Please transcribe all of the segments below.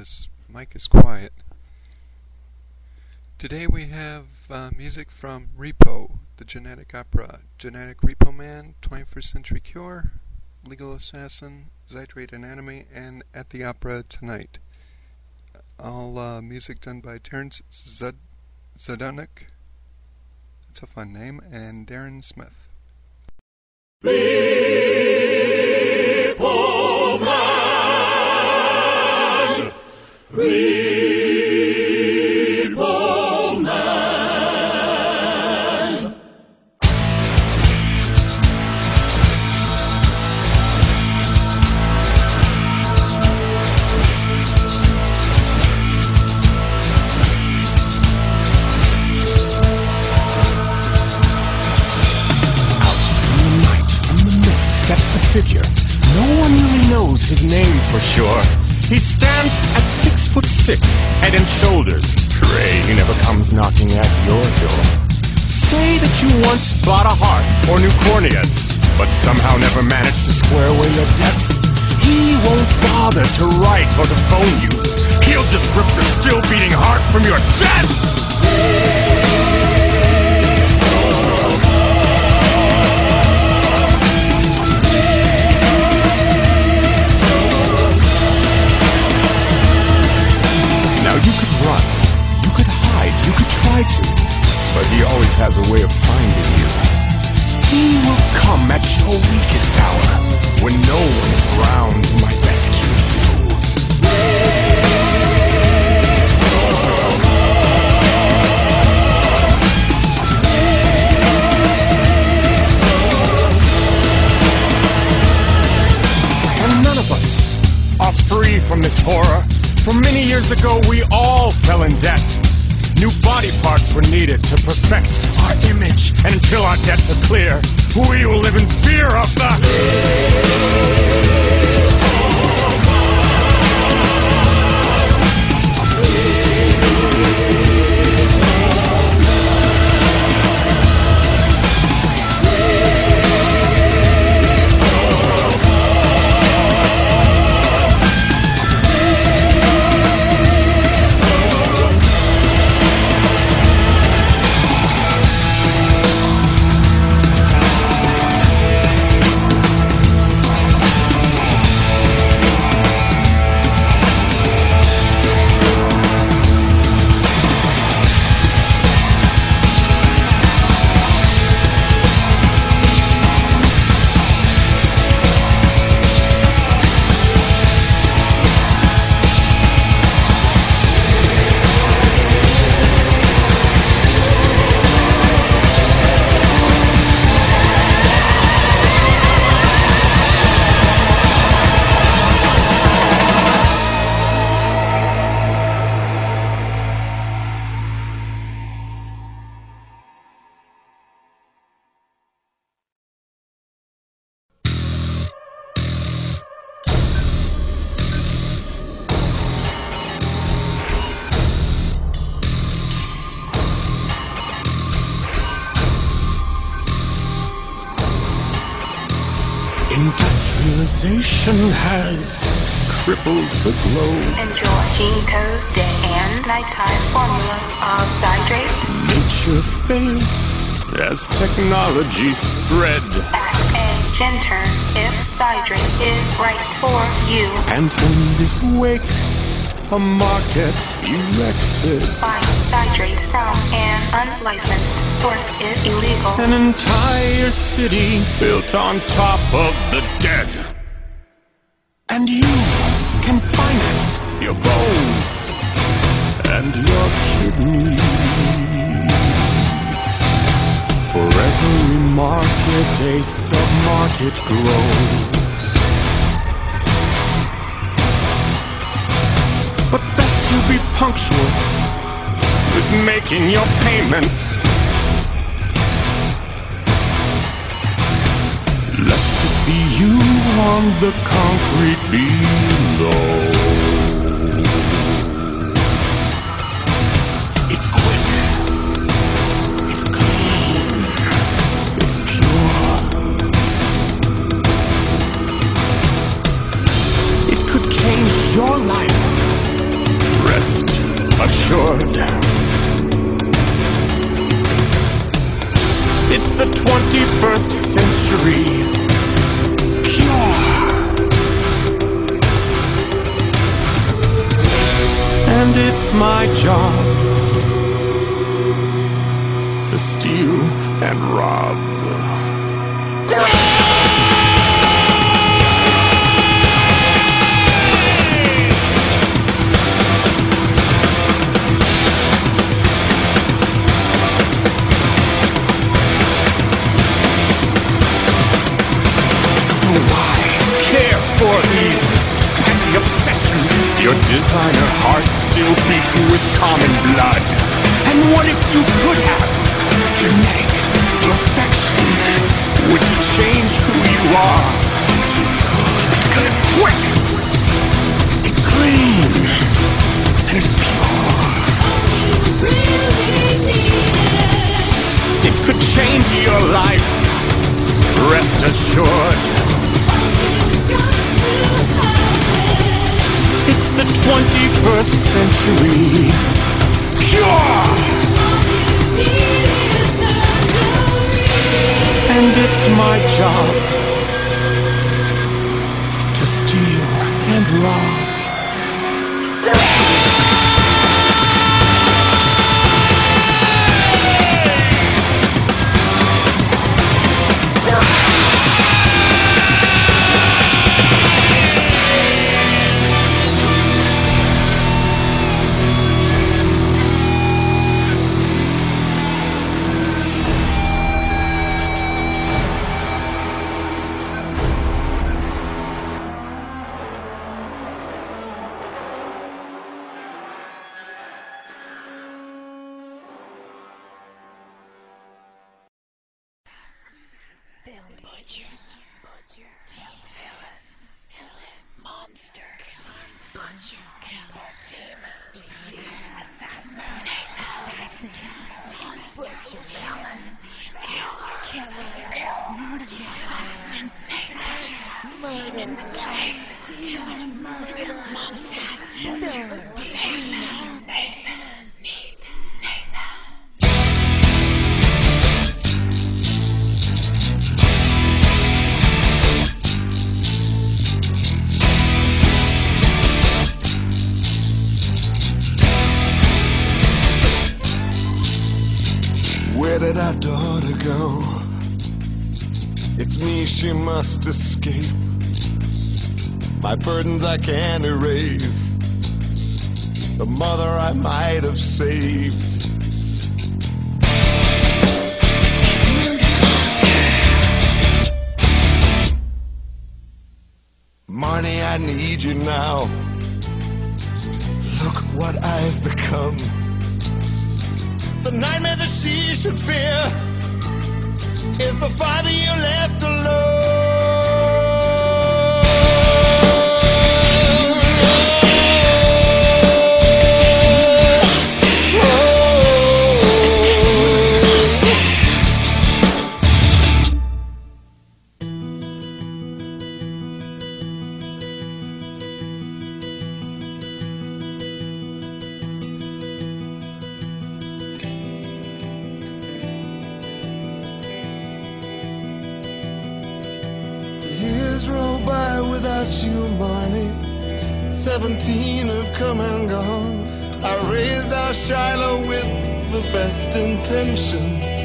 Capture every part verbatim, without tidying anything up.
this mic is quiet. Today we have uh, music from Repo, the Genetic Opera, Genetic Repo Man, twenty-first Century Cure, Legal Assassin, Zydrate Anatomy, and At the Opera Tonight. All uh, music done by Terence Zud- Zadunik, that's a fun name, and Darren Smith. Repo Man, Repo Man. Out from the night, from the mist, steps a figure. No one really knows his name for sure. He stands at six foot six, head and shoulders. Pray he never comes knocking at your door. Say that you once bought a heart or new corneas, but somehow never managed to square away your debts. He won't bother to write or to phone you. He'll just rip the still beating heart from your chest. Now you could run, you could hide, you could try to, but he always has a way of finding you. He will come at your weakest hour, when no one is around who might rescue you. And none of us are free from this horror. For many years ago, we all fell in debt. New body parts were needed to perfect our image. And until our debts are clear, we will live in fear of the... Industrialization has crippled the globe. Enjoy gene codes, day and nighttime formulas of Zydrate. Nature failed as technology spread. Ask a Gentern if Zydrate is right for you. And in this wake, a market erected. Buying Zydrate from an unlicensed source is illegal. An entire city built on top of the dead. And you can finance your bones and your kidneys. For every market, a sub-market grows. But best you be punctual with making your payments, lest it be you on the concrete below. It's quick, it's clean, it's pure. It could change your life century. Pure. And it's my job to steal and rob. For these petty obsessions, your designer heart still beats with common blood. And what if you could have genetic perfection? Would you change who you are? If you could, because it's quick, it's clean, and it's pure. It could change your life, rest assured. It's the twenty-first century. Pure! And it's my job to steal and rob. Butcher, Butcher, villain, villain, monster, Butcher, killer, demon, assassin, assassin, Butcher, villain, killer, killer, murder, assassin, murder, killer, murder, monster, Butcher, demon, Nathan, Nathan, Nathan. Where did our daughter go? It's me she must escape. My burdens I can't erase. The mother I might have saved. Marnie, I need you now. Look what I've become. The nightmare that she should fear is the father you left alone. Roll by without you, Marnie. Seventeen have come and gone. I raised our Shiloh with the best intentions,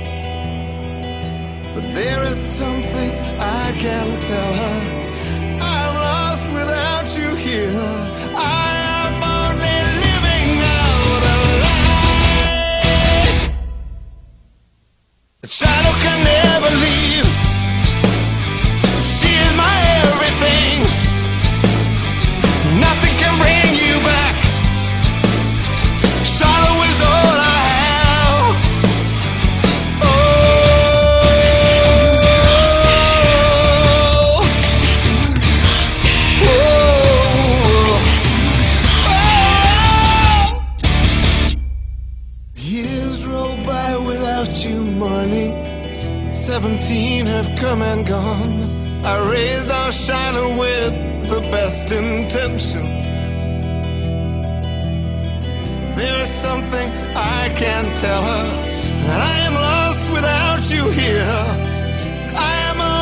but there is something I can't tell her. I'm lost without you here. I am only living out a lie. And Shiloh can never leave. Nothing can bring you back. Shiloh is all I have. Oh, oh, oh. Years roll by without you, Marnie. Seventeen have come and gone. I raised our Shiloh with the best intentions. There is something I can't tell her, and I am lost without you here. I am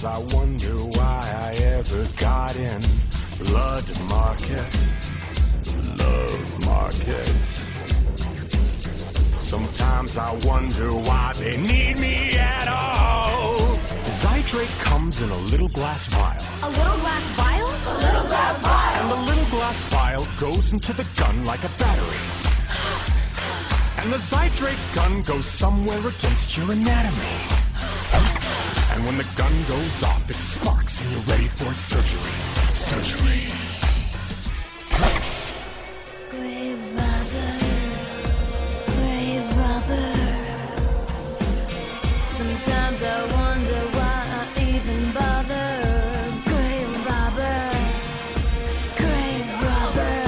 I wonder why I ever got in. Blood market, love market. Sometimes I wonder why they need me at all. Zydrate comes in a little glass vial. A little glass vial? A little glass vial. And the little glass vial goes into the gun like a battery. And the Zydrate gun goes somewhere against your anatomy. And when the gun goes off, it sparks and you're ready for surgery. Surgery. Grave robber, grave robber. Sometimes I wonder why I even bother. Grave robber, grave robber.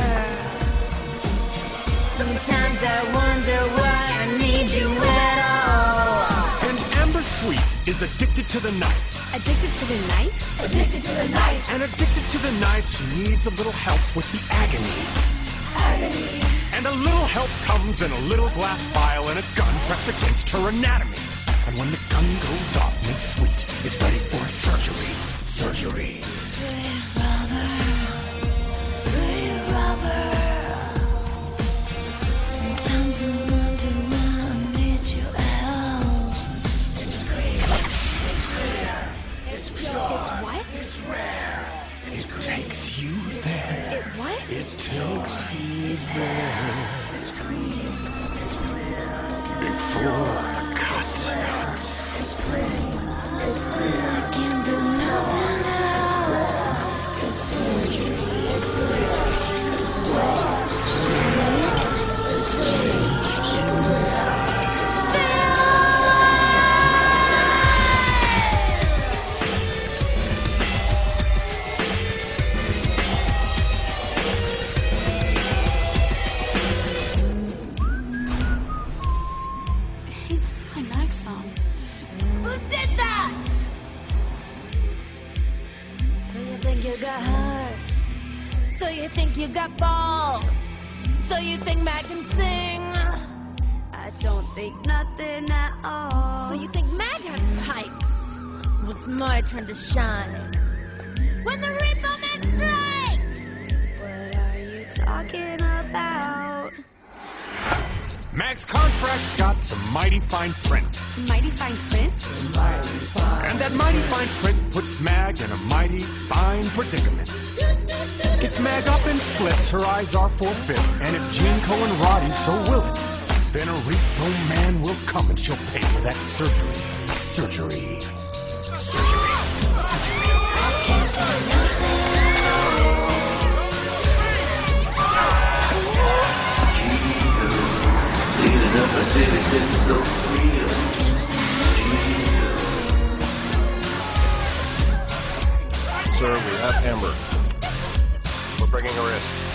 Sometimes I wonder why I need you at all. And Amber Sweet is addicted to the knife. Addicted to the knife? Addicted to the knife. And addicted to the knife, she needs a little help with the agony. Agony. And a little help comes in a little glass vial and a gun pressed against her anatomy. And when the gun goes off, Miss Sweet is ready for surgery. Surgery. Grave robber, grave robber. Sometimes I wonder why I need you at all. It's clear, it's clear, it's pure. It's what? It's rare. It takes you there. It what? It takes you there. It's clean, it's clear. Before the cut. It's clean, it's clear. I can't do nothing else. It's surgery, it's clear. It's raw, it's changed inside. Hey, what's my next song? Who did that? So you think you got hearts? So you think you got balls? So you think Mac can sing? I don't think nothing at all. So you think Mag has pipes? Well, it's my turn to shine. When the Repo Man strikes! What are you talking about? Mag's contract's got some mighty fine print. Mighty fine print? And that mighty fine print puts Mag in a mighty fine predicament. If Mag up and splits, her eyes are forfeit. And if Gene Cohen Roddy so will it, then a Repo Man will come and she'll pay for that surgery. Surgery. Surgery. Surgery. Cleaning up the city, sitting so real. Sir, we have Amber. We're bringing her in.